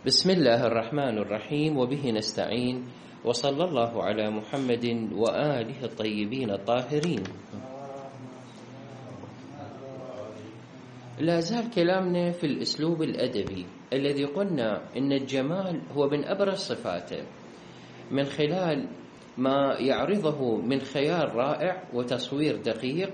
بسم الله الرحمن الرحيم، وبه نستعين، وصلى الله على محمد وآله الطيبين الطاهرين. لا زال كلامنا في الأسلوب الأدبي الذي قلنا إن الجمال هو من أبرز صفاته من خلال ما يعرضه من خيال رائع وتصوير دقيق.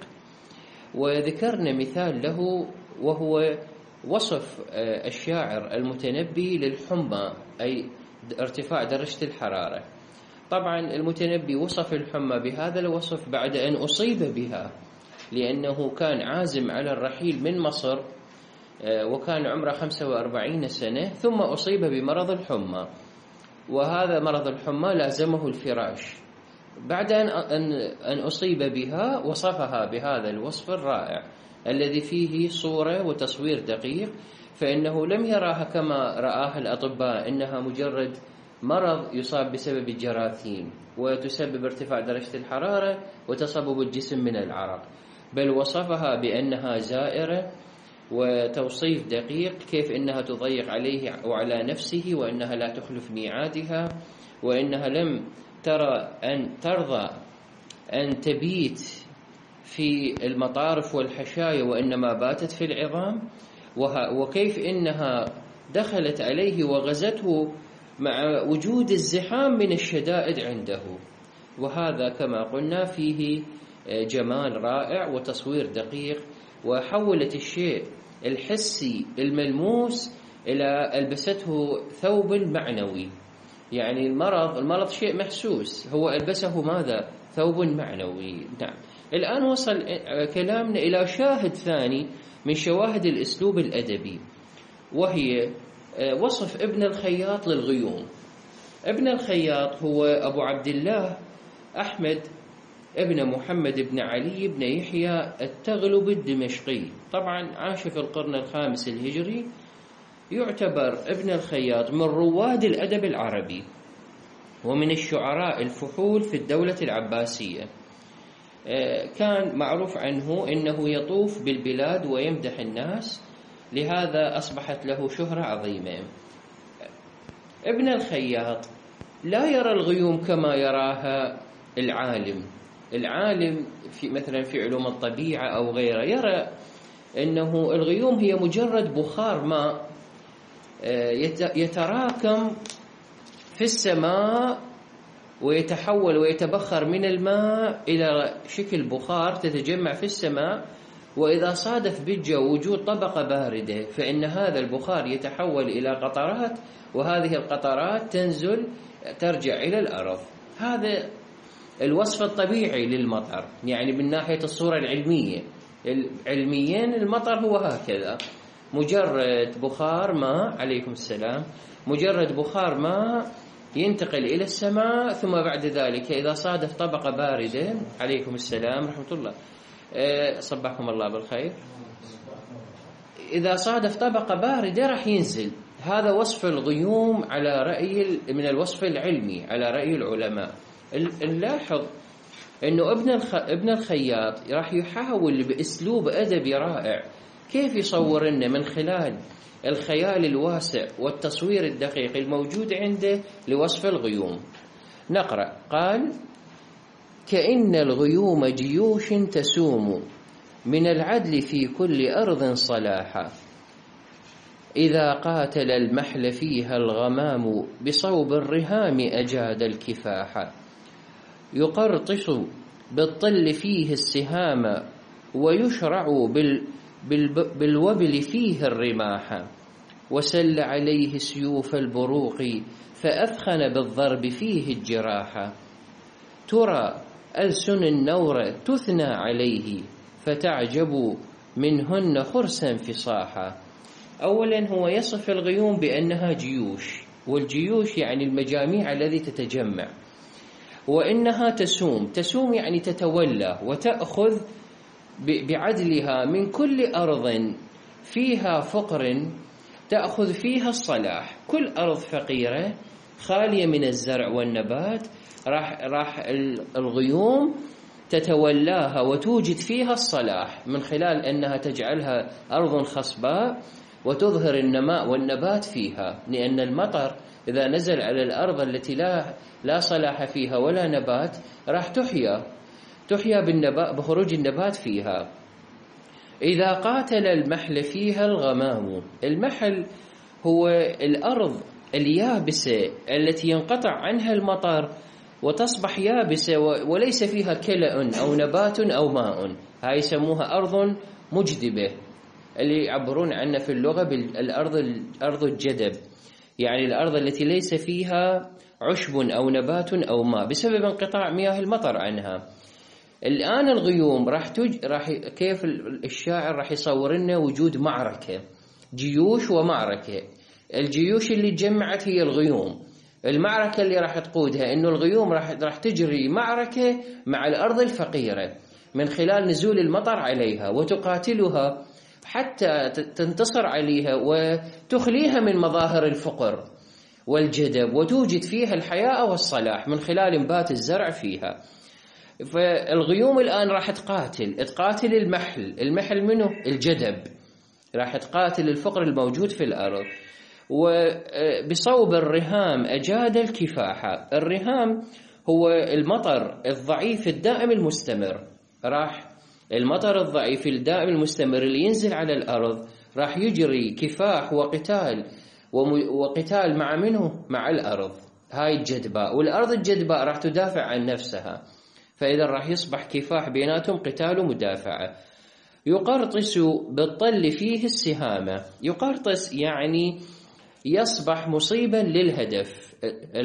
وذكرنا مثال له وهو وصف الشاعر المتنبي للحمى، أي ارتفاع درجة الحرارة. طبعا المتنبي وصف الحمى بهذا الوصف بعد أن أصيب بها، لأنه كان عازم على الرحيل من مصر وكان عمره 45 سنة، ثم أصيب بمرض الحمى، وهذا مرض الحمى لازمه الفراش. بعد أن أصيب بها وصفها بهذا الوصف الرائع الذي فيه صورة وتصوير دقيق، فإنه لم يراها كما رآها الأطباء إنها مجرد مرض يصاب بسبب الجراثيم وتسبب ارتفاع درجة الحرارة وتصبب الجسم من العرق، بل وصفها بأنها زائرة، وتوصيف دقيق كيف إنها تضيق عليه وعلى نفسه، وإنها لا تخلف ميعادها، وإنها لم ترضى أن تبيت في المطارف والحشايا، وإنما باتت في العظام، وكيف إنها دخلت عليه وغزته مع وجود الزحام من الشدائد عنده. وهذا كما قلنا فيه جمال رائع وتصوير دقيق، وحولت الشيء الحسي الملموس إلى ألبسته ثوب معنوي. يعني المرض شيء محسوس، هو ألبسه ماذا؟ ثوب معنوي. نعم. الآن وصل كلامنا إلى شاهد ثاني من شواهد الأسلوب الأدبي، وهي وصف ابن الخياط للغيوم. ابن الخياط هو أبو عبد الله أحمد ابن محمد بن علي بن يحيى التغلب الدمشقي، طبعا عاش في القرن الخامس الهجري. يعتبر ابن الخياط من رواد الأدب العربي ومن الشعراء الفحول في الدولة العباسية. كان معروف عنه أنه يطوف بالبلاد ويمدح الناس، لهذا أصبحت له شهرة عظيمة. ابن الخياط لا يرى الغيوم كما يراها العالم في مثلا في علوم الطبيعة أو غيره، يرى أنه الغيوم هي مجرد بخار ماء يتراكم في السماء ويتحول ويتبخر من الماء إلى شكل بخار تتجمع في السماء، وإذا صادف بالجو وجود طبقة باردة فإن هذا البخار يتحول إلى قطرات، وهذه القطرات تنزل ترجع إلى الأرض. هذا الوصف الطبيعي للمطر، يعني من ناحية الصورة العلمية. علميا المطر هو هكذا، مجرد بخار ماء، عليكم السلام، مجرد بخار ماء ينتقل إلى السماء، ثم بعد ذلك إذا صادف طبقة باردة، عليكم السلام رحمة الله، صبحكم الله بالخير، إذا صادف طبقة باردة راح ينزل. هذا وصف الغيوم على رأي من الوصف العلمي على رأي العلماء. نلاحظ أنه ابن الخياط راح يحاول بأسلوب أدبي رائع كيف يصور لنا من خلال الخيال الواسع والتصوير الدقيق الموجود عنده لوصف الغيوم. نقرأ. قال: كأن الغيوم جيوش تسوم من العدل في كل أرض صلاحا، إذا قاتل المحل فيها الغمام بصوب الرهام أجاد الكفاح، يقرطش بالطل فيه السهام ويشرع بالوبل فيه الرماح، وسل عليه سيوف البروق فأثخن بالضرب فيه الجراح، ترى ألسن النور تثنى عليه فتعجب منهن خرسا فصاحا. أولا هو يصف الغيوم بأنها جيوش، والجيوش يعني المجاميع التي تتجمع، وإنها تسوم يعني تتولى وتأخذ بعدلها من كل أرض فيها فقر تأخذ فيها الصلاح. كل أرض فقيرة خالية من الزرع والنبات راح الغيوم تتولاها وتوجد فيها الصلاح من خلال أنها تجعلها أرض خصباء وتظهر النماء والنبات فيها، لأن المطر إذا نزل على الأرض التي لا صلاح فيها ولا نبات راح تحيا بالنبات بخروج النبات فيها. إذا قاتل المحل فيها الغمام، المحل هو الأرض اليابسة التي ينقطع عنها المطر وتصبح يابسة وليس فيها كلأ أو نبات أو ماء، هاي يسموها أرض مجدبة، اللي يعبرون عنها في اللغة بالأرض الجدب، يعني الأرض التي ليس فيها عشب أو نبات أو ماء بسبب انقطاع مياه المطر عنها. الآن الغيوم كيف الشاعر راح يصور لنا وجود معركة، جيوش ومعركة. الجيوش اللي تجمعت هي الغيوم، المعركة اللي راح تقودها إنه الغيوم راح تجري معركة مع الأرض الفقيرة من خلال نزول المطر عليها وتقاتلها حتى تنتصر عليها وتخليها من مظاهر الفقر والجدب وتوجد فيها الحياة والصلاح من خلال انبات الزرع فيها. فالغيوم الآن راح تقاتل المحل منه الجدب، راح تقاتل الفقر الموجود في الأرض. وبصوب الرهام أجاد الكفاحة، الرهام هو المطر الضعيف الدائم المستمر، المطر الضعيف الدائم المستمر اللي ينزل على الأرض راح يجري كفاح وقتال مع الأرض هاي الجدباء، والأرض الجدباء راح تدافع عن نفسها، فإذا راح يصبح كفاح بيناتهم قتال ومدافعة. يقرطس بالطل فيه السهامة، يقرطس يعني يصبح مصيبا للهدف.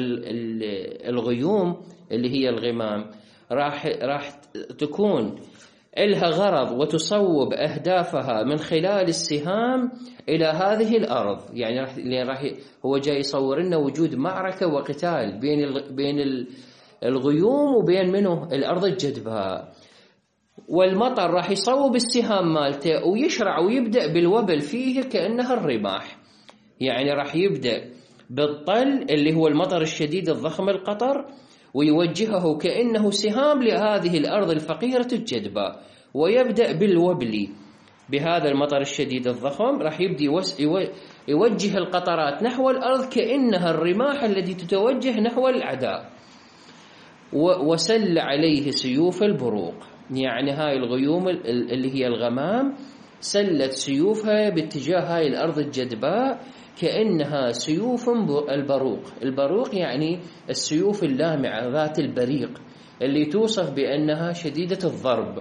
الغيوم اللي هي الغمام راح تكون إلها غرض وتصوب أهدافها من خلال السهام إلى هذه الأرض، يعني هو جاي يصور لنا وجود معركة وقتال بين الغيوم وبين منه الأرض الجدباء. والمطر راح يصوب السهام مالته ويشرع ويبدأ بالوبل فيه كأنها الرماح، يعني راح يبدأ بالطل اللي هو المطر الشديد الضخم القطر ويوجهه كأنه سهام لهذه الأرض الفقيرة الجدباء، ويبدأ بالوبل بهذا المطر الشديد الضخم، راح يبدأ يوجه القطرات نحو الأرض كأنها الرماح التي تتوجه نحو الأعداء. وسل عليه سيوف البروق، يعني هاي الغيوم اللي هي الغمام سلت سيوفها باتجاه هاي الأرض الجدباء كأنها سيوف البروق يعني السيوف اللامعة ذات البريق اللي توصف بأنها شديدة الضرب.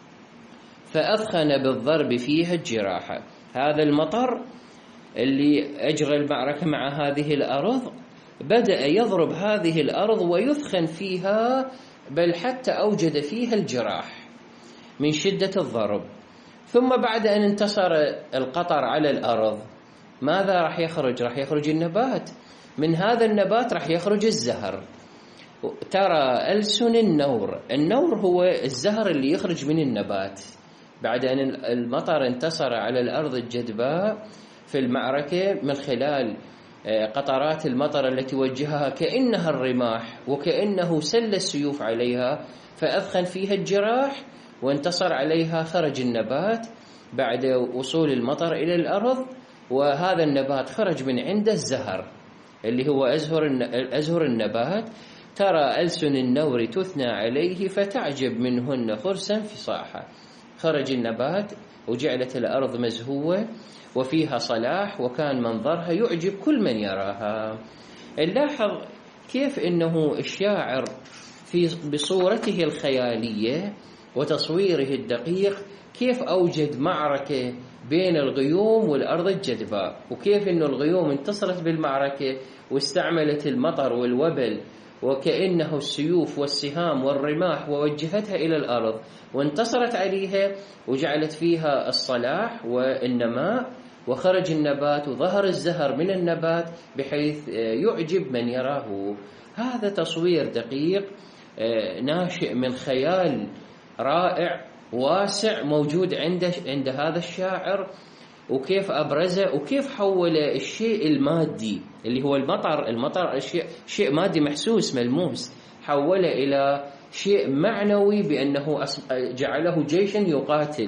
فأثخن بالضرب فيها الجراحة، هذا المطر اللي أجرى المعركة مع هذه الأرض بدأ يضرب هذه الأرض ويثخن فيها، بل حتى أوجد فيها الجراح من شدة الضرب. ثم بعد أن انتصر القطر على الأرض ماذا راح يخرج؟ راح يخرج النبات، من هذا النبات راح يخرج الزهر. ترى ألسن النور هو الزهر اللي يخرج من النبات بعد أن المطر انتصر على الأرض الجدباء في المعركة من خلال قطرات المطر التي وجهها كأنها الرماح وكأنه سل السيوف عليها، فأثخن فيها الجراح وانتصر عليها. خرج النبات بعد وصول المطر إلى الأرض، وهذا النبات خرج من عنده الزهر اللي هو أزهر النبات. ترى ألسن النور تثنى عليه فتعجب منهن خرسا فصاحا. خرج النبات وجعلت الأرض مزهوة وفيها صلاح، وكان منظرها يعجب كل من يراها. نلاحظ كيف إنه الشاعر بصورته الخيالية وتصويره الدقيق كيف أوجد معركة بين الغيوم والأرض الجدباء، وكيف إنه الغيوم انتصرت بالمعركة واستعملت المطر والوبل وكأنه السيوف والسهام والرماح ووجهتها إلى الأرض وانتصرت عليها وجعلت فيها الصلاح والنماء، وخرج النبات وظهر الزهر من النبات بحيث يعجب من يراه. هذا تصوير دقيق ناشئ من خيال رائع واسع موجود عند هذا الشاعر، وكيف أبرزه وكيف حول الشيء المادي اللي هو المطر شيء مادي محسوس ملموس، حوله إلى شيء معنوي بأنه جعله جيشا يقاتل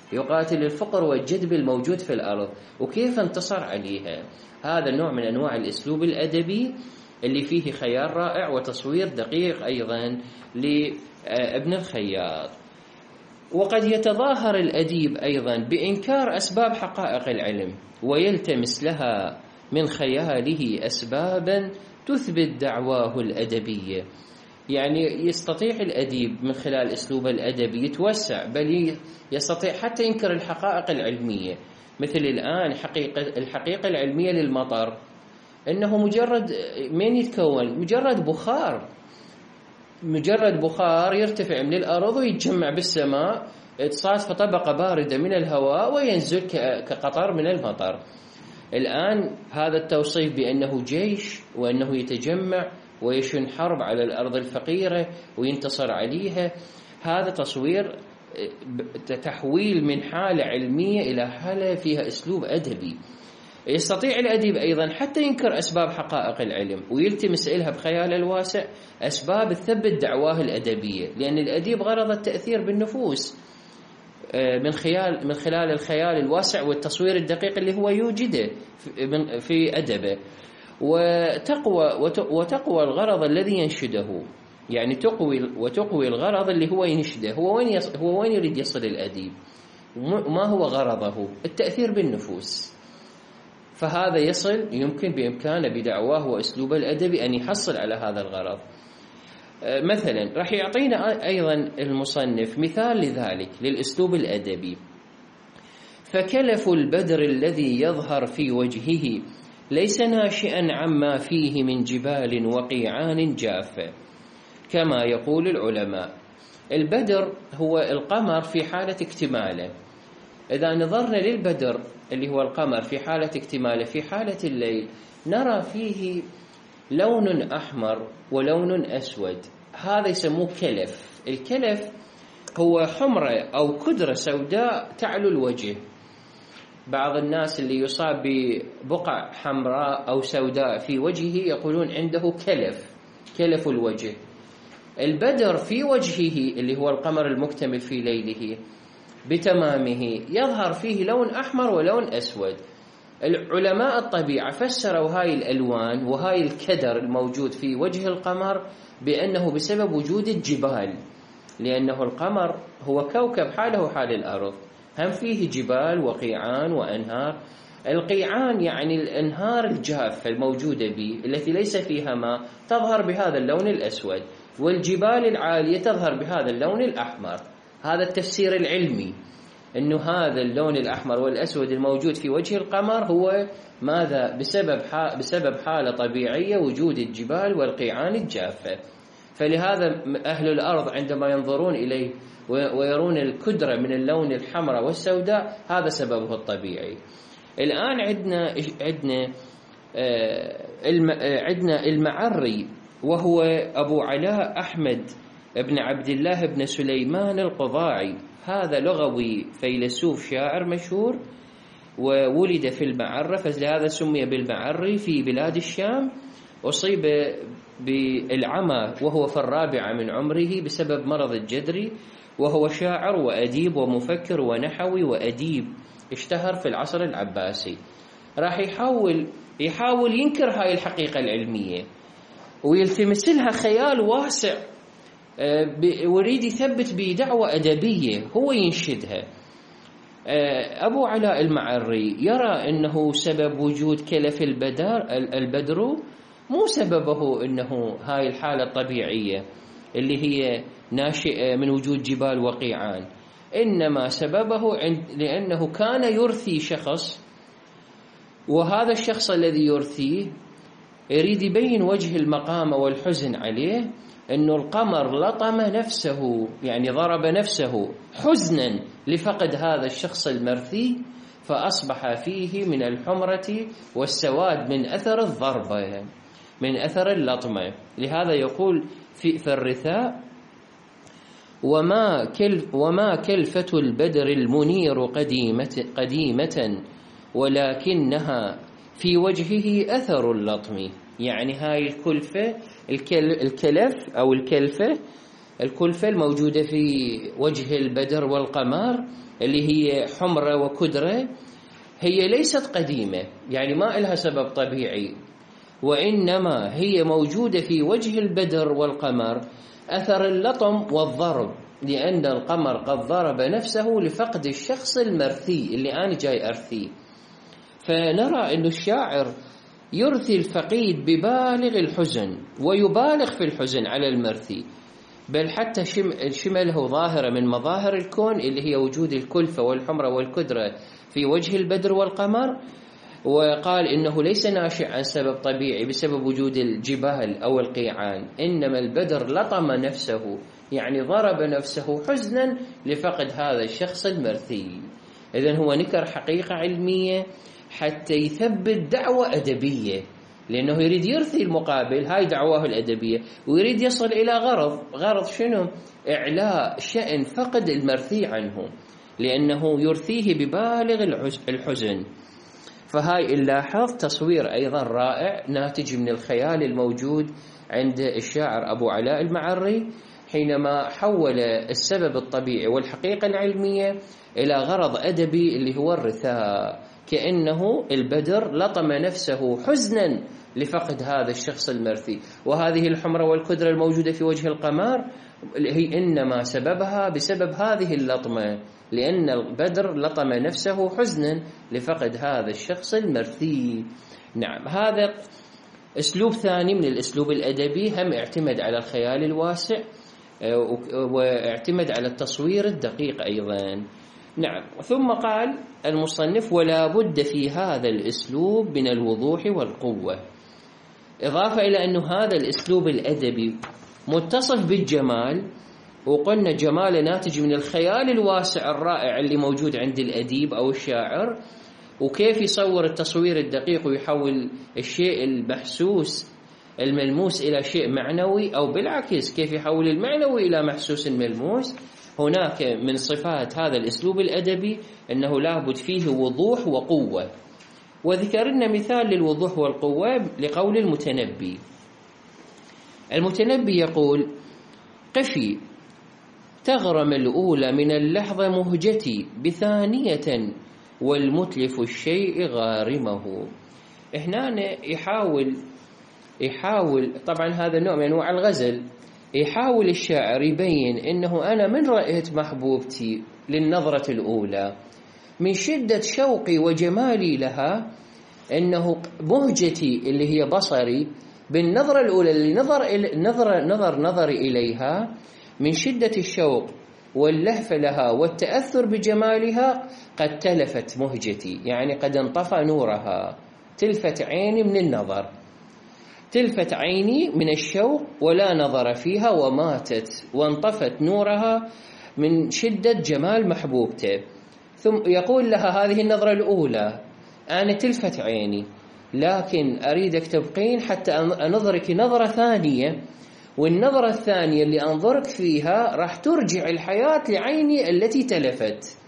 يقاتل الفقر والجدب الموجود في الأرض وكيف انتصر عليها. هذا النوع من أنواع الأسلوب الأدبي اللي فيه خيال رائع وتصوير دقيق أيضا لابن الخياط. وقد يتظاهر الأديب أيضا بإنكار أسباب حقائق العلم ويلتمس لها من خياله أسبابا تثبت دعواه الأدبية. يعني يستطيع الأديب من خلال أسلوب الأدبي يتوسع، بل يستطيع حتى ينكر الحقائق العلمية. مثل الآن الحقيقة العلمية للمطر إنه مجرد من يتكون مجرد بخار يرتفع من الأرض ويتجمع بالسماء، تصادف طبقة باردة من الهواء وينزل كقطر من المطر. الآن هذا التوصيف بأنه جيش وأنه يتجمع ويشن حرب على الأرض الفقيرة وينتصر عليها، هذا تصوير تحويل من حالة علمية إلى حالة فيها أسلوب أدبي. يستطيع الأديب أيضا حتى ينكر أسباب حقائق العلم ويلتمس إلها بخيال الواسع أسباب تثبت دعواه الأدبية، لأن الأديب غرض التأثير بالنفوس من خلال الخيال الواسع والتصوير الدقيق اللي هو يوجده في أدبه. وتقوى الغرض الذي ينشده، يعني تقوي الغرض اللي هو ينشده. هو وين يريد يصل الأديب؟ ما هو غرضه؟ التأثير بالنفوس. فهذا يمكن بإمكانه بدعواه وأسلوب الأدبي أن يحصل على هذا الغرض. مثلا راح يعطينا أيضا المصنف مثال لذلك للأسلوب الأدبي: فكلف البدر الذي يظهر في وجهه ليس ناشئا عما فيه من جبال وقيعان جافة، كما يقول العلماء. البدر هو القمر في حالة اكتماله. إذا نظرنا للبدر اللي هو القمر في حالة اكتماله في حالة الليل، نرى فيه لون أحمر ولون أسود، هذا يسموه كلف. الكلف هو حمرة أو كدرة سوداء تعلو الوجه. بعض الناس اللي يصاب ببقع حمراء أو سوداء في وجهه يقولون عنده كلف الوجه. البدر في وجهه اللي هو القمر المكتمل في ليله بتمامه يظهر فيه لون أحمر ولون أسود. العلماء الطبيعة فسروا هاي الألوان وهاي الكدر الموجود في وجه القمر بأنه بسبب وجود الجبال، لأنه القمر هو كوكب حاله حال الأرض، هم فيه جبال وقيعان وأنهار. القيعان يعني الأنهار الجافة الموجودة به التي ليس فيها ماء تظهر بهذا اللون الأسود، والجبال العالية تظهر بهذا اللون الأحمر. هذا التفسير العلمي، أنه هذا اللون الأحمر والأسود الموجود في وجه القمر هو ماذا؟ بسبب حالة طبيعية، وجود الجبال والقيعان الجافة. فلهذا أهل الأرض عندما ينظرون إليه ويرون الكدرة من اللون الحمراء والسوداء، هذا سببه الطبيعي. الآن عندنا المعري، وهو أبو علاء أحمد ابن عبد الله بن سليمان القضاعي. هذا لغوي فيلسوف شاعر مشهور، وولد في المعرة، فلهذا سمي بالمعري في بلاد الشام. أصيب بالعمى وهو في 4 من عمره بسبب مرض الجدري، وهو شاعر وأديب ومفكر ونحوي وأديب اشتهر في العصر العباسي. راح يحاول ينكر هاي الحقيقة العلمية ويلتمس لها خيال واسع، ويريد يثبت بدعوة أدبية هو ينشدها. أبو علاء المعري يرى أنه سبب وجود كلف البدر مو سببه أنه هاي الحالة الطبيعية اللي هي ناشئة من وجود جبال وقيعان، إنما سببه لأنه كان يرثي شخص، وهذا الشخص الذي يرثيه يريد يبين وجه المقام والحزن عليه، أنه القمر لطم نفسه، يعني ضرب نفسه حزنا لفقد هذا الشخص المرثي، فأصبح فيه من الحمرة والسواد من أثر الضربة، من أثر اللطمة. لهذا يقول في الرثاء: وما كلفة البدر المنير قديمة ولكنها في وجهه أثر اللطم. يعني هاي الكلف أو الكلفة الكلفة الموجودة في وجه البدر والقمر اللي هي حمرة وكدرة هي ليست قديمة، يعني ما إلها سبب طبيعي، وإنما هي موجودة في وجه البدر والقمر أثر اللطم والضرب، لأن القمر قد ضرب نفسه لفقد الشخص المرثي اللي أنا جاي أرثيه. فنرى أن الشاعر يرثي الفقيد ببالغ الحزن، ويبالغ في الحزن على المرثي، بل حتى شمله ظاهرة من مظاهر الكون اللي هي وجود الكلفة والحمرة والكدرة في وجه البدر والقمر، وقال إنه ليس ناشئ عن سبب طبيعي بسبب وجود الجبال أو القيعان، إنما البدر لطم نفسه، يعني ضرب نفسه حزنا لفقد هذا الشخص المرثي. إذن هو نكر حقيقة علمية حتى يثبت دعوة أدبية، لأنه يريد يرثي المقابل، هاي دعواه الأدبية، ويريد يصل إلى غرض شنو؟ إعلاء شأن فقد المرثي عنه، لأنه يرثيه ببالغ الحزن. فهاي نلاحظ تصوير أيضا رائع ناتج من الخيال الموجود عند الشاعر أبو علاء المعري، حينما حول السبب الطبيعي والحقيقة العلمية إلى غرض أدبي اللي هو الرثاء، كأنه البدر لطم نفسه حزنا لفقد هذا الشخص المرثي، وهذه الحمرة والكدرة الموجودة في وجه القمر هي إنما سببها بسبب هذه اللطمة، لأن البدر لطم نفسه حزنا لفقد هذا الشخص المرثي. نعم، هذا أسلوب ثاني من الأسلوب الأدبي، هم اعتمد على الخيال الواسع واعتمد على التصوير الدقيق أيضا. نعم، ثم قال المصنف: ولا بد في هذا الأسلوب من الوضوح والقوة، إضافة إلى أن هذا الأسلوب الأدبي متصف بالجمال، وقلنا جمال ناتج من الخيال الواسع الرائع اللي موجود عند الأديب أو الشاعر، وكيف يصور التصوير الدقيق ويحول الشيء المحسوس الملموس إلى شيء معنوي، أو بالعكس كيف يحول المعنوي إلى محسوس ملموس. هناك من صفات هذا الأسلوب الأدبي أنه لابد فيه وضوح وقوة، وذكرنا مثال للوضوح والقوة لقول المتنبي. المتنبي يقول: قفي تغرم الأولى من اللحظة مهجتي بثانية والمتلف الشيء غارمه. هنا يحاول طبعا هذا نوع من أنواع الغزل، يحاول الشاعر يبين أنه أنا من رأيت محبوبتي للنظرة الأولى من شدة شوقي وجمالي لها، أنه مهجتي اللي هي بصري بالنظرة الأولى اللي نظري إليها من شدة الشوق واللهفة لها والتأثر بجمالها قد تلفت مهجتي، يعني قد انطفى نورها، تلفت عيني من النظر، تلفت عيني من الشوق ولا نظر فيها، وماتت وانطفت نورها من شدة جمال محبوبته. ثم يقول لها: هذه النظرة الأولى أنا تلفت عيني، لكن أريدك تبقين حتى أنظرك نظرة ثانية، والنظرة الثانية اللي أنظرك فيها راح ترجع الحياة لعيني التي تلفت.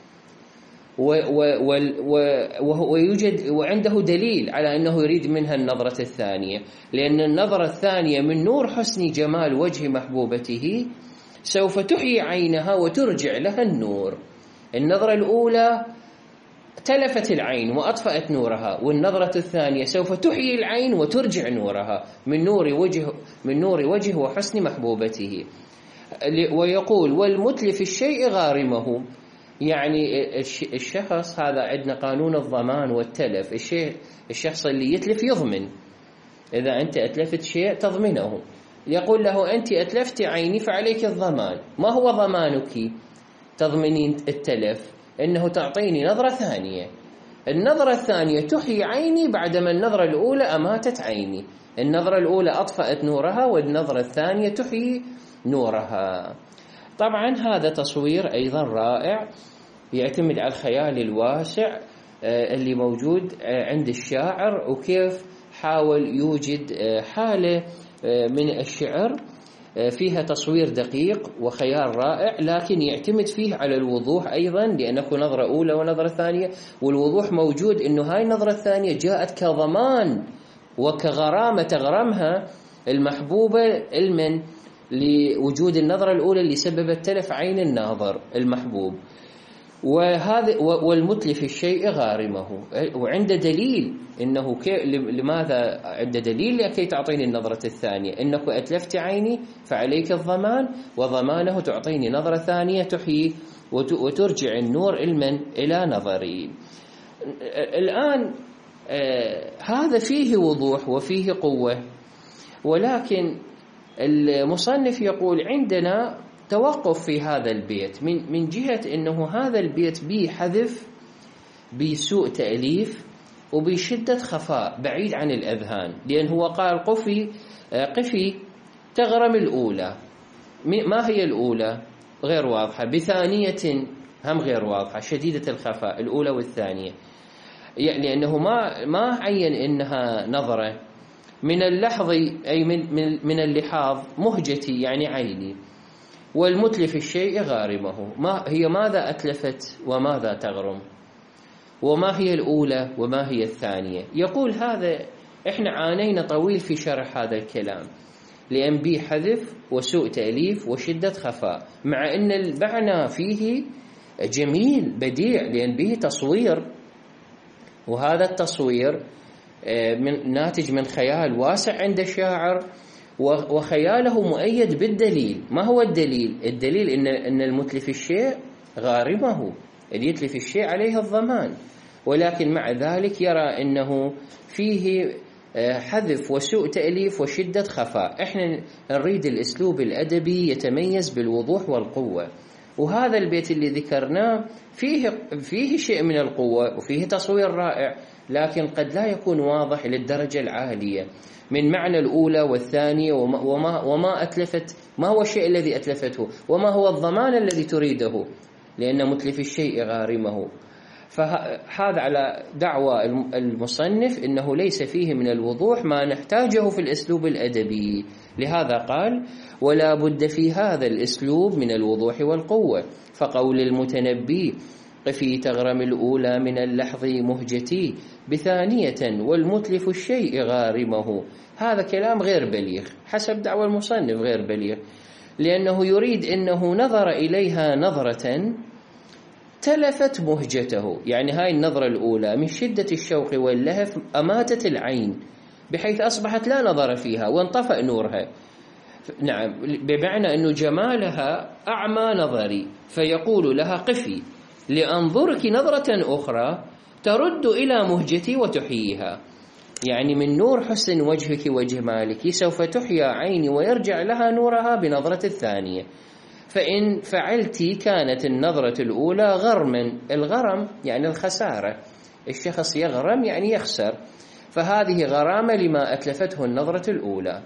ويوجد وعنده دليل على أنه يريد منها النظرة الثانية، لأن النظرة الثانية من نور حسن جمال وجه محبوبته سوف تحيي عينها وترجع لها النور. النظرة الأولى تلفت العين وأطفأت نورها، والنظرة الثانية سوف تحيي العين وترجع نورها من نور وجه وحسن محبوبته. ويقول: والمتلف الشيء غارمه، يعني الشخص هذا عندنا قانون الضمان والتلف، الشخص اللي يتلف يضمن، إذا أنت أتلفت شيء تضمنه. يقول له: أنت أتلفت عيني فعليك الضمان. ما هو ضمانك تضمنين التلف؟ إنه تعطيني نظرة ثانية، النظرة الثانية تحيي عيني بعدما النظرة الأولى أماتت عيني. النظرة الأولى أطفأت نورها، والنظرة الثانية تحيي نورها. طبعا هذا تصوير أيضا رائع يعتمد على الخيال الواسع اللي موجود عند الشاعر، وكيف حاول يوجد حالة من الشعر فيها تصوير دقيق وخيال رائع، لكن يعتمد فيه على الوضوح أيضا، لأنه نظرة أولى ونظرة ثانية، والوضوح موجود أنه هاي النظرة الثانية جاءت كضمان وكغرامة تغرمها المحبوبة لوجود النظرة الأولى اللي سببت تلف عين الناظر المحبوب. وهذا والمتلف الشيء غارمه، وعند دليل انه لماذا عند دليل لكي تعطيني النظرة الثانية، انك اتلفت عيني فعليك الضمان، وضمانه تعطيني نظرة ثانية تحيي وترجع النور الى نظري. الآن هذا فيه وضوح وفيه قوة، ولكن المصنف يقول عندنا توقف في هذا البيت من جهة أنه هذا البيت بيه حذف، بسوء تأليف، وبشدة خفاء بعيد عن الأذهان، لأنه هو قال قفي تغرم الأولى. ما هي الأولى؟ غير واضحة. بثانية هم غير واضحة، شديدة الخفاء الأولى والثانية، يعني لأنه ما عين إنها نظرة. من اللحظ أي من اللحاظ، مهجتي يعني عيني، والمتلف الشيء غارمه. هي ماذا أتلفت وماذا تغرم، وما هي الأولى وما هي الثانية؟ يقول هذا إحنا عانينا طويل في شرح هذا الكلام، لأن به حذف وسوء تأليف وشدة خفاء، مع أن المعنى فيه جميل بديع، لأن به تصوير، وهذا التصوير ناتج من خيال واسع عند الشاعر، وخياله مؤيد بالدليل. ما هو الدليل؟ الدليل إن المتلف الشيء غارمه، اللي يتلف الشيء عليه الضمان، ولكن مع ذلك يرى أنه فيه حذف وسوء تأليف وشدة خفاء. إحنا نريد الأسلوب الأدبي يتميز بالوضوح والقوة، وهذا البيت اللي ذكرناه فيه شيء من القوة وفيه تصوير رائع، لكن قد لا يكون واضح للدرجة العالية من معنى الأولى والثانية، وما أتلفت، ما هو الشيء الذي أتلفته، وما هو الضمان الذي تريده، لأن متلف الشيء غارمه. فهذا على دعوى المصنف إنه ليس فيه من الوضوح ما نحتاجه في الأسلوب الأدبي، لهذا قال ولا بد في هذا الأسلوب من الوضوح والقوة. فقول المتنبي قفي تغرم الأولى من اللحظ مهجتي بثانية والمتلف الشيء غارمه، هذا كلام غير بليغ حسب دعوى المصنف، غير بليغ، لأنه يريد أنه نظر إليها نظرة تلفت مهجته، يعني هاي النظرة الأولى من شدة الشوق واللهف أماتت العين بحيث أصبحت لا نظر فيها وانطفأ نورها. نعم، بمعنى أن جمالها أعمى نظري، فيقول لها قفي لأنظرك نظرة أخرى ترد إلى مهجتي وتحييها، يعني من نور حسن وجهك وجمالك سوف تحيا عيني ويرجع لها نورها بنظرة الثانية. فإن فعلت كانت النظرة الأولى غرما، الغرم يعني الخسارة، الشخص يغرم يعني يخسر، فهذه غرامة لما أتلفته النظرة الأولى.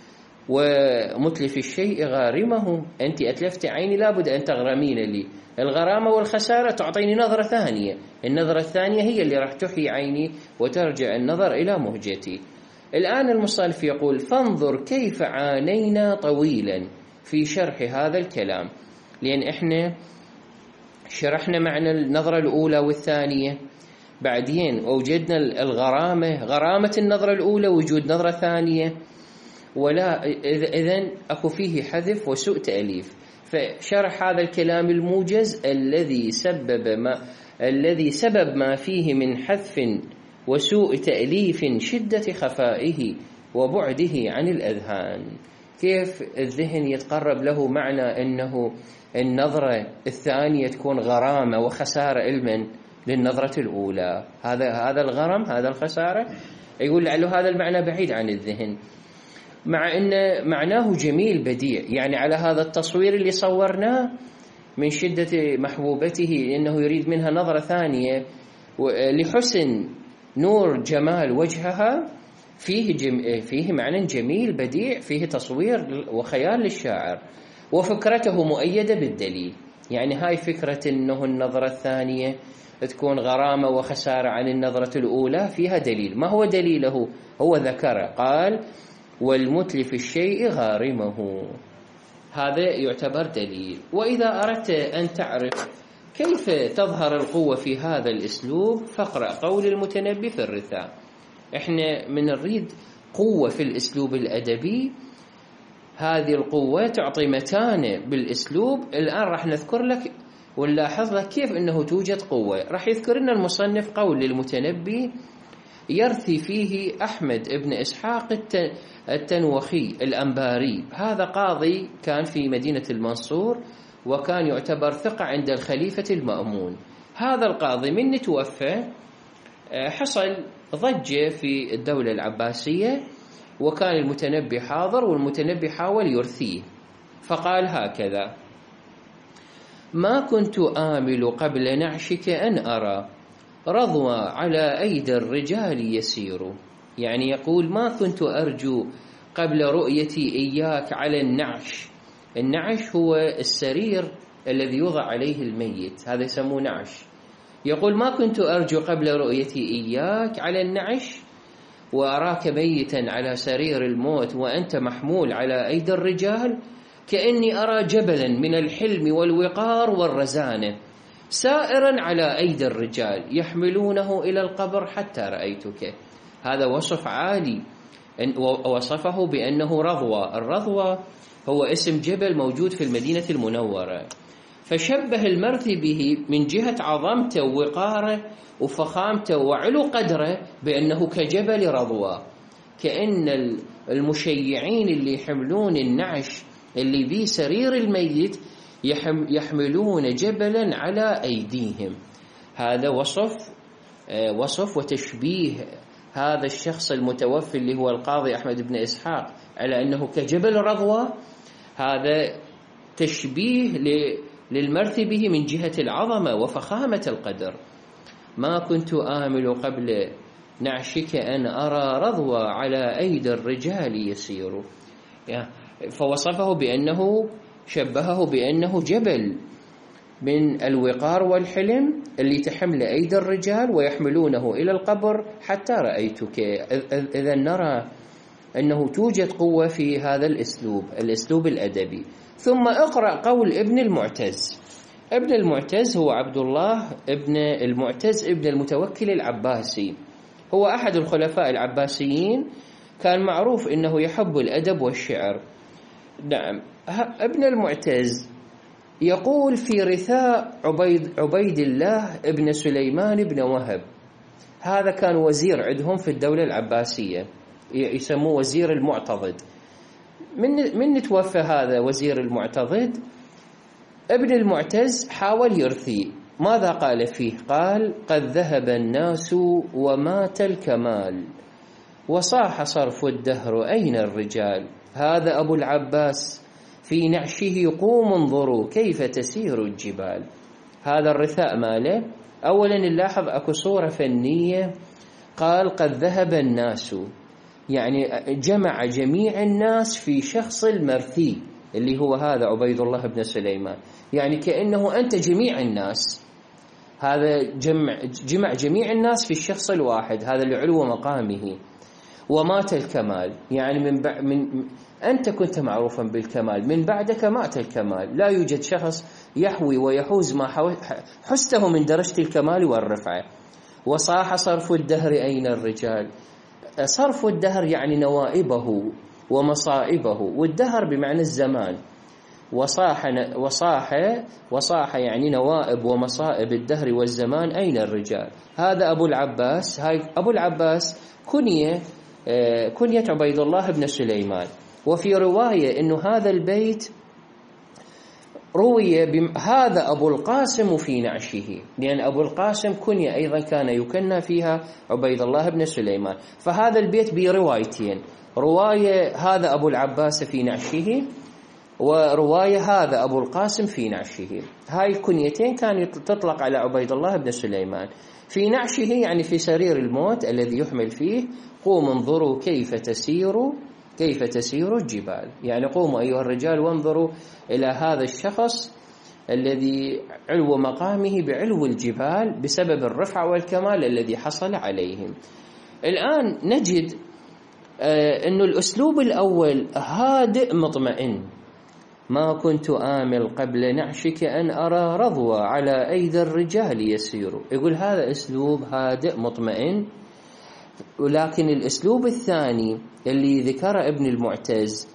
ومتلف الشيء غارمه، أنت أتلفت عيني لابد أن تغرمين لي، الغرامة والخسارة تعطيني نظرة ثانية، النظرة الثانية هي اللي راح تحيي عيني وترجع النظر إلى مهجتي. الآن المصنف يقول فانظر كيف عانينا طويلا في شرح هذا الكلام، لأن إحنا شرحنا معنى النظرة الأولى والثانية، بعدين وجدنا الغرامة، غرامة النظرة الأولى وجود نظرة ثانية، ولا إذن أكو فيه حذف وسوء تأليف. فشرح هذا الكلام الموجز الذي سبب ما فيه من حذف وسوء تأليف شدة خفائه وبعده عن الأذهان. كيف الذهن يتقرب له معنى أنه النظرة الثانية تكون غرامة وخسارة علما للنظرة الأولى، هذا الغرم، هذا الخسارة، يقول له هذا المعنى بعيد عن الذهن، مع أن معناه جميل بديع. يعني على هذا التصوير اللي صورناه من شدة محبوبته إنه يريد منها نظرة ثانية لحسن نور جمال وجهها، فيه معنى جميل بديع، فيه تصوير وخيال للشاعر، وفكرته مؤيدة بالدليل. يعني هاي فكرة أنه النظرة الثانية تكون غرامة وخسارة عن النظرة الأولى فيها دليل. ما هو دليله؟ هو ذكره، قال والمتلف الشيء غارمه، هذا يعتبر دليل. وإذا أردت أن تعرف كيف تظهر القوة في هذا الأسلوب فاقرأ قول المتنبي في الرثاء. إحنا من نريد قوة في الأسلوب الأدبي هذه القوة تعطي متانة بالأسلوب. الآن راح نذكر لك ونلاحظ لك كيف أنه توجد قوة. راح يذكر لنا المصنف قول للمتنبي يرثي فيه أحمد بن إسحاق التنوخي الأنباري. هذا قاضي كان في مدينة المنصور، وكان يعتبر ثقة عند الخليفة المأمون. هذا القاضي من توفى حصل ضجة في الدولة العباسية، وكان المتنبي حاضر، والمتنبي حاول يرثيه، فقال هكذا: ما كنت آمل قبل نعشك أن أرى رضوى على أيدي الرجال يسير. يعني يقول ما كنت أرجو قبل رؤيتي إياك على النعش. النعش هو السرير الذي يوضع عليه الميت، هذا يسموه نعش. يقول ما كنت أرجو قبل رؤيتي إياك على النعش وأراك ميتا على سرير الموت وأنت محمول على أيدي الرجال، كأني أرى جبلا من الحلم والوقار والرزانة سائرا على أيدي الرجال يحملونه إلى القبر حتى رأيتك. هذا وصف عالي، وصفه بأنه رضوى. الرضوى هو اسم جبل موجود في المدينة المنورة، فشبه المرثي به من جهة عظمته ووقاره وفخامته وعلو قدره بأنه كجبل رضوى، كأن المشيعين اللي يحملون النعش اللي بيه سرير الميت يحملون جبلا على أيديهم. هذا وصف وتشبيه هذا الشخص المتوفي اللي هو القاضي أحمد بن إسحاق على أنه كجبل رضوى. هذا تشبيه للمرثي به من جهة العظمة وفخامة القدر. ما كنت آمل قبل نعشك أن أرى رضوى على أيدي الرجال يسير. فوصفه بأنه شبهه بأنه جبل من الوقار والحلم اللي تحمل أيدي الرجال ويحملونه إلى القبر حتى رأيتك. إذا نرى أنه توجد قوة في هذا الأسلوب الأدبي. ثم اقرأ قول ابن المعتز. ابن المعتز هو عبد الله ابن المعتز ابن المتوكل العباسي، هو أحد الخلفاء العباسيين، كان معروف أنه يحب الأدب والشعر. نعم، ابن المعتز يقول في رثاء عبيد الله ابن سليمان بن وهب. هذا كان وزير عندهم في الدولة العباسية، يسموه وزير المعتضد. من توفى هذا وزير المعتضد، ابن المعتز حاول يرثي. ماذا قال فيه؟ قال: قد ذهب الناس ومات الكمال وصاح صرف الدهر أين الرجال. هذا أبو العباس في نعشه قوم انظروا كيف تسير الجبال. هذا الرثاء ماله. أولا نلاحظ أكو صورة فنية، قال قد ذهب الناس، يعني جمع جميع الناس في شخص المرثي اللي هو هذا عبيد الله بن سليمان، يعني كأنه أنت جميع الناس. هذا جمع جميع الناس في الشخص الواحد، هذا اللي علو مقامه. ومات الكمال، يعني أنت كنت معروفا بالكمال، من بعدك مات الكمال. لا يوجد شخص يحوي ويحوز ما حسته من درجة الكمال والرفعة. وصاح صرف الدهر أين الرجال. صرف الدهر يعني نوائبه ومصائبه، والدهر بمعنى الزمان. وصاح يعني نوائب ومصائب الدهر والزمان أين الرجال. هذا أبو العباس. هاي أبو العباس كنية عبيد الله بن سليمان. وفي رواية إنه هذا البيت روي هذا أبو القاسم في نعشه، لأن أبو القاسم كنية أيضا كان يكنى فيها عبيد الله بن سليمان. فهذا البيت بروايتين، رواية هذا أبو العباس في نعشه، ورواية هذا أبو القاسم في نعشه. هاي الكنيتين كانت تطلق على عبيد الله بن سليمان. في نعشه يعني في سرير الموت الذي يحمل فيه. قوموا انظروا كيف تسير الجبال، يعني قوموا أيها الرجال وانظروا إلى هذا الشخص الذي علو مقامه بعلو الجبال بسبب الرفعة والكمال الذي حصل عليهم. الآن نجد أن الأسلوب الأول هادئ مطمئن. ما كنت آمل قبل نعشك أن أرى رضوى على أيدي الرجال يسير. يقول هذا أسلوب هادئ مطمئن. ولكن الأسلوب الثاني اللي ذكر ابن المعتز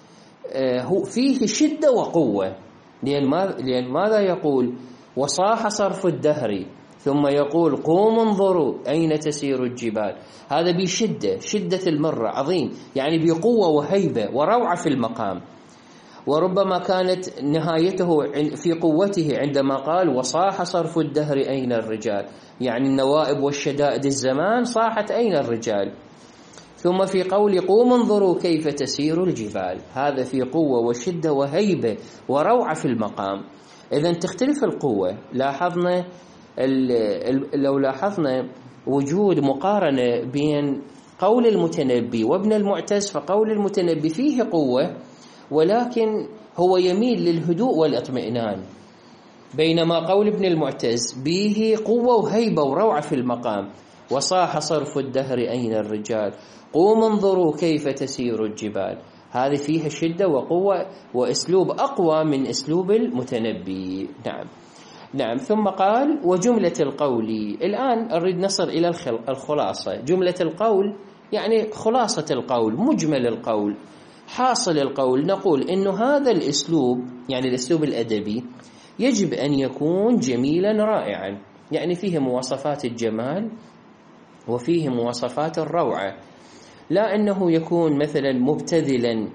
هو فيه شدة وقوة. لأن ماذا يقول؟ وصاح صرف الدهر، ثم يقول قوموا انظروا أين تسير الجبال. هذا بشدة، شدة المرة عظيم، يعني بقوة وهيبة وروعة في المقام. وربما كانت نهايته في قوته عندما قال وصاح صرف الدهر أين الرجال، يعني النوائب والشدائد الزمان صاحت أين الرجال. ثم في قول قوم انظروا كيف تسير الجبال، هذا في قوة وشدة وهيبة وروعة في المقام. إذن تختلف القوة. لاحظنا لو لاحظنا وجود مقارنة بين قول المتنبي وابن المعتز، فقول المتنبي فيه قوة ولكن هو يميل للهدوء والاطمئنان، بينما قول ابن المعتز به قوة وهيبة وروعة في المقام. وصاح صرف الدهر أين الرجال، قوم انظروا كيف تسير الجبال، هذه فيها شدة وقوة وأسلوب أقوى من أسلوب المتنبي. نعم. ثم قال وجملة القول. الآن أريد نصل إلى الخلاصة. جملة القول يعني خلاصة القول، مجمل القول، حاصل القول. نقول إنه هذا الأسلوب، يعني الأسلوب الأدبي، يجب أن يكون جميلا رائعا، يعني فيه مواصفات الجمال وفيه مواصفات الروعة، لا أنه يكون مثلا مبتذلا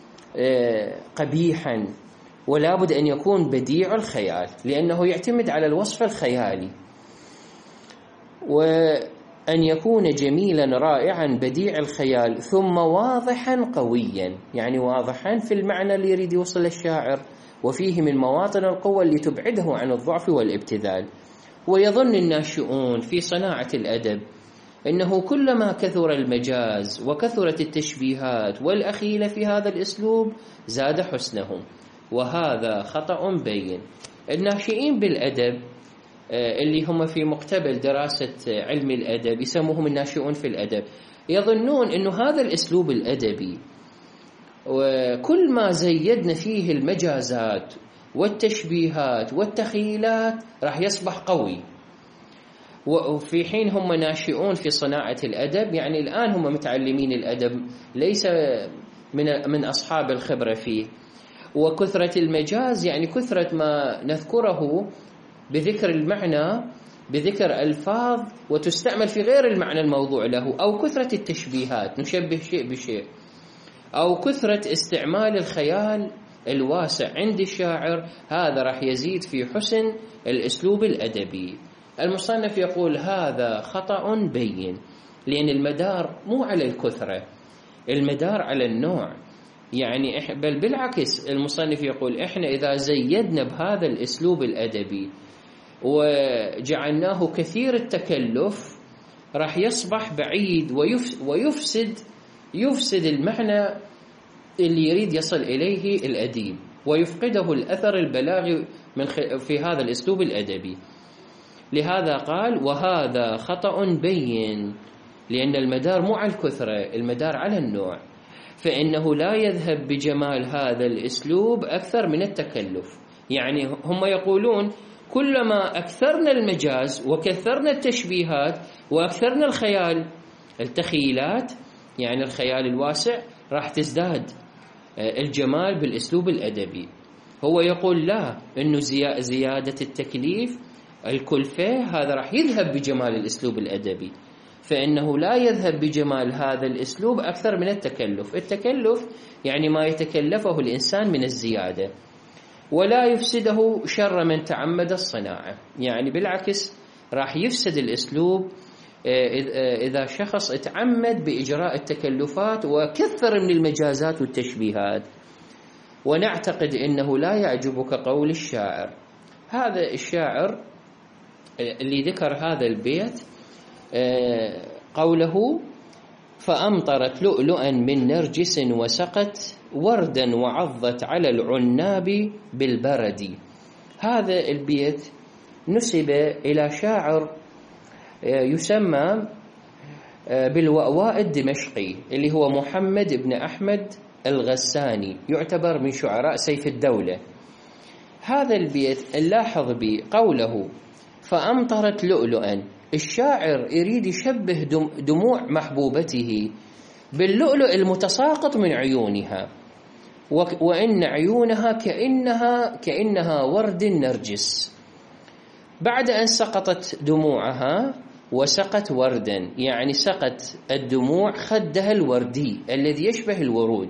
قبيحا، ولا بد أن يكون بديع الخيال، لأنه يعتمد على الوصف الخيالي. وأن يكون جميلا رائعا بديع الخيال، ثم واضحا قويا، يعني واضحا في المعنى اللي يريد يوصل الشاعر، وفيه من مواطن القوة اللي تبعده عن الضعف والابتذال. ويظن الناشئون في صناعة الأدب إنه كلما كثر المجاز وكثرت التشبيهات والأخيلة في هذا الأسلوب زاد حسنهم، وهذا خطأ بين. الناشئين بالأدب اللي هم في مقتبل دراسة علم الأدب يسموهم الناشئون في الأدب، يظنون إنه هذا الأسلوب الأدبي وكل ما زيدنا فيه المجازات والتشبيهات والتخيلات راح يصبح قوي. وفي حين هم ناشئون في صناعة الأدب، يعني الآن هم متعلمين الأدب، ليس من أصحاب الخبرة فيه. وكثرة المجاز يعني كثرة ما نذكره بذكر المعنى بذكر ألفاظ وتستعمل في غير المعنى الموضوع له، أو كثرة التشبيهات نشبه شيء بشيء، أو كثرة استعمال الخيال الواسع عند الشاعر، هذا راح يزيد في حسن الأسلوب الأدبي. المصنف يقول هذا خطأ بين، لأن المدار مو على الكثرة، المدار على النوع. يعني بل بالعكس، المصنف يقول إحنا إذا زيدنا بهذا الأسلوب الأدبي وجعلناه كثير التكلف راح يصبح بعيد ويفسد المعنى اللي يريد يصل إليه الأديب، ويفقده الأثر البلاغي في هذا الأسلوب الأدبي. لهذا قال وهذا خطأ بين، لأن المدار مو على الكثرة، المدار على النوع، فإنه لا يذهب بجمال هذا الأسلوب أكثر من التكلف. يعني هم يقولون كلما أكثرنا المجاز وكثرنا التشبيهات وأكثرنا الخيال التخيلات، يعني الخيال الواسع، راح تزداد الجمال بالأسلوب الأدبي. هو يقول لا، إنه زيادة التكليف الكلفة هذا راح يذهب بجمال الأسلوب الأدبي، فإنه لا يذهب بجمال هذا الأسلوب أكثر من التكلف. التكلف يعني ما يتكلفه الإنسان من الزيادة، ولا يفسده شر من تعمد الصناعة، يعني بالعكس راح يفسد الأسلوب إذا شخص اتعمد بإجراء التكلفات وكثر من المجازات والتشبيهات. ونعتقد إنه لا يعجبك قول الشاعر. هذا الشاعر اللي ذكر هذا البيت قوله فأمطرت لؤلؤا من نرجس وسقت وردا وعضت على العناب بالبرد. هذا البيت نسب إلى شاعر يسمى بالوأواء الدمشقي، اللي هو محمد بن أحمد الغساني، يعتبر من شعراء سيف الدولة. هذا البيت نلاحظ به قوله فأمطرت لؤلؤا، الشاعر يريد يشبه دموع محبوبته باللؤلؤ المتساقط من عيونها، وإن عيونها كأنها ورد النرجس. بعد أن سقطت دموعها وسقت وردا، يعني سقت الدموع خدها الوردي الذي يشبه الورود،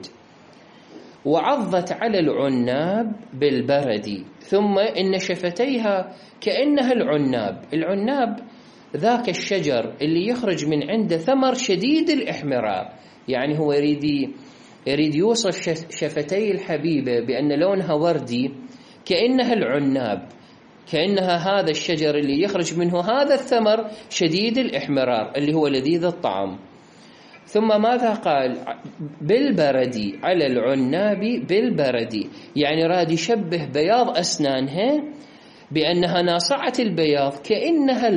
وعضت على العناب بالبرد، ثم إن شفتيها كأنها العناب ذاك الشجر اللي يخرج من عنده ثمر شديد الإحمرار، يعني هو يريد يوصف شفتي الحبيبة بأن لونها وردي كأنها العناب، كأنها هذا الشجر اللي يخرج منه هذا الثمر شديد الإحمرار اللي هو لذيذ الطعم. ثم ماذا قال؟ بالبرد، على العناب بالبرد، يعني راد يشبه بياض أسنانها بأنها ناصعة البياض كأنها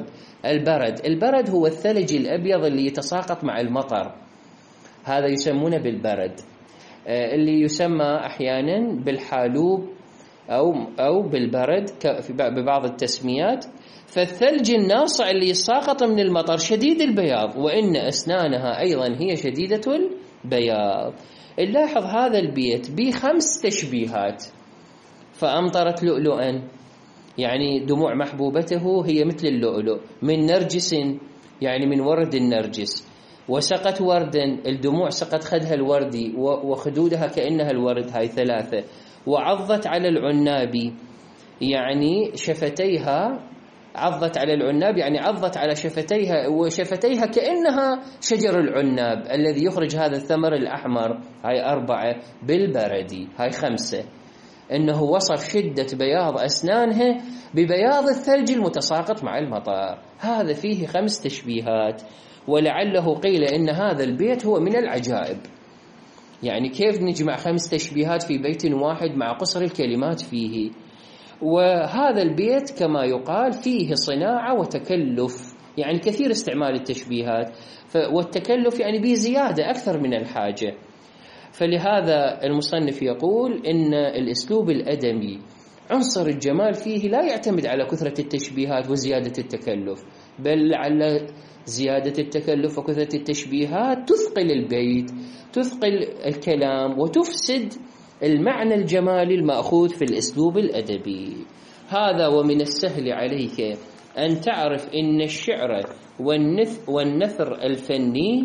البرد هو الثلج الأبيض اللي يتساقط مع المطر، هذا يسمونه بالبرد، اللي يسمى أحيانا بالحالوب أو بالبرد ببعض التسميات. فالثلج الناصع اللي يساقط من المطر شديد البياض، وإن أسنانها أيضا هي شديدة البياض. نلاحظ هذا البيت ب5 تشبيهات. فأمطرت لؤلؤا، يعني دموع محبوبته هي مثل اللؤلؤ، من نرجس يعني من ورد النرجس، وسقت وردا، الدموع سقت خدها الوردي وخدودها كأنها الورد، هاي 3. وعضت على العناب، يعني شفتيها عضت على العناب، يعني عضت على شفتيها، وشفتيها كأنها شجر العناب الذي يخرج هذا الثمر الأحمر، هاي 4. بالبرد، هاي 5. إنه وصف شدة بياض أسنانها ببياض الثلج المتساقط مع المطر. هذا فيه 5 تشبيهات، ولعله قيل إن هذا البيت هو من العجائب، يعني كيف نجمع 5 تشبيهات في بيت واحد مع قصر الكلمات فيه. وهذا البيت كما يقال فيه صناعة وتكلف، يعني كثير استعمال التشبيهات، والتكلف يعني بزيادة أكثر من الحاجة. فلهذا المصنف يقول إن الأسلوب الأدبي عنصر الجمال فيه لا يعتمد على كثرة التشبيهات وزيادة التكلف، بل على زيادة التكلف وكثرة التشبيهات تثقل البيت، تثقل الكلام، وتفسد المعنى الجمالي المأخوذ في الأسلوب الأدبي. هذا ومن السهل عليك أن تعرف إن الشعر والنثر الفني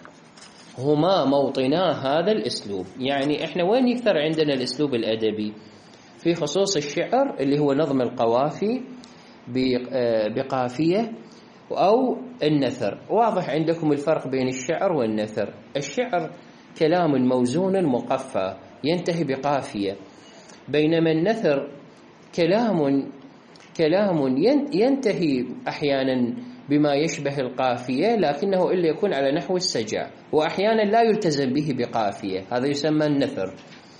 هما موطنا هذا الأسلوب. يعني إحنا وين يكثر عندنا الأسلوب الأدبي؟ في خصوص الشعر اللي هو نظم القوافي بقافية، أو النثر. واضح عندكم الفرق بين الشعر والنثر. الشعر كلام موزون مقفى ينتهي بقافية، بينما النثر كلام ينتهي أحيانا بما يشبه القافية، لكنه إلا يكون على نحو السجع، وأحيانا لا يلتزم به بقافية، هذا يسمى النثر.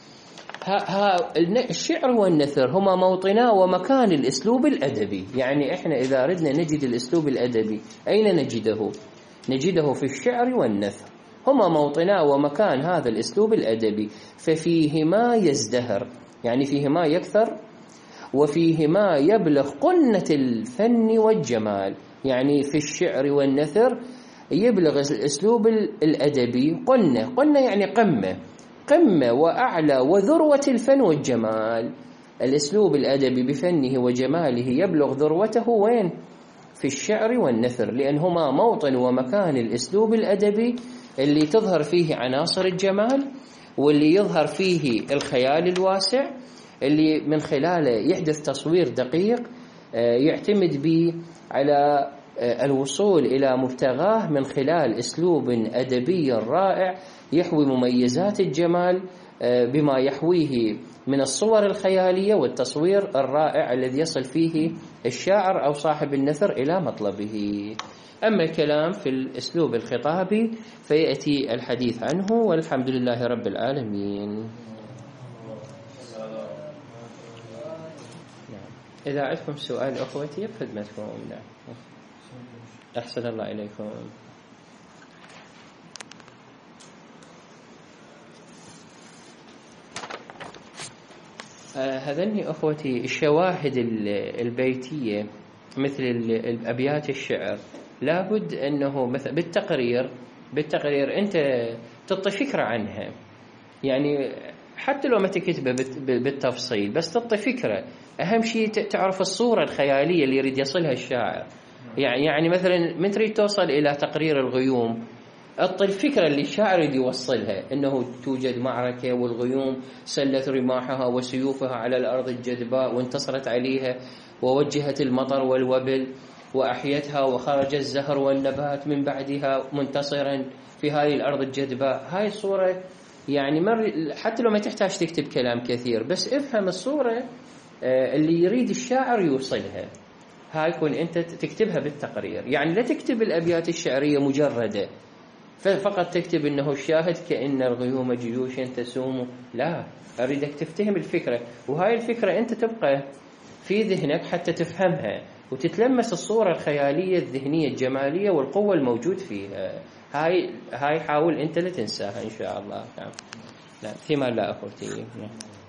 الشعر والنثر هما موطنا ومكان الأسلوب الأدبي. يعني إحنا إذا أردنا نجد الأسلوب الأدبي أين نجده؟ نجده في الشعر والنثر، هما موطنا ومكان هذا الأسلوب الأدبي. ففيهما يزدهر، يعني فيهما يكثر، وفيهما يبلغ قنة الفن والجمال. يعني في الشعر والنثر يبلغ الأسلوب الأدبي قنة يعني قمة وأعلى وذروة الفن والجمال. الأسلوب الأدبي بفنه وجماله يبلغ ذروته وين؟ في الشعر والنثر، لأنهما موطن ومكان الأسلوب الأدبي اللي تظهر فيه عناصر الجمال، واللي يظهر فيه الخيال الواسع، اللي من خلاله يحدث تصوير دقيق يعتمد به على الوصول إلى مبتغاه من خلال أسلوب أدبي رائع يحوي مميزات الجمال بما يحويه من الصور الخيالية والتصوير الرائع الذي يصل فيه الشاعر أو صاحب النثر إلى مطلبه. أما الكلام في الأسلوب الخطابي فيأتي الحديث عنه، والحمد لله رب العالمين. إذا عندكم سؤال أخوتي بخدمتكم. نعم، أحسن الله إليكم. هذني أخوتي الشواهد البيتية مثل أبيات الشعر لابد أنه مثلا بالتقرير أنت تعطي فكرة عنها. يعني حتى لو ما تكتبه بالتفصيل، بس تعطي فكرة. أهم شيء تعرف الصورة الخيالية اللي يريد يصلها الشاعر. يعني مثلا من تريد توصل إلى تقرير الغيوم، أعطي الفكرة اللي الشاعر يريد يوصلها، أنه توجد معركة والغيوم سلت رماحها وسيوفها على الأرض الجدباء وانتصرت عليها، ووجهت المطر والوبل وأحيتها، وخرج الزهر والنبات من بعدها منتصرا في هذه الأرض الجدباء. هاي الصورة يعني حتى لو ما تحتاج تكتب كلام كثير، بس افهم الصورة اللي يريد الشاعر يوصلها. هاي يكون أنت تكتبها بالتقرير. يعني لا تكتب الأبيات الشعرية مجردة فقط تكتب إنه الشاهد كأن الغيوم جيوش تسوم، لا، أريدك تفتهم الفكرة، وهاي الفكرة أنت تبقى في ذهنك حتى تفهمها وتتلمس الصورة الخيالية الذهنية الجمالية والقوة الموجود فيها. هاي حاول أنت لا تنساها إن شاء الله. نعم. لا فيما لا أخوتي.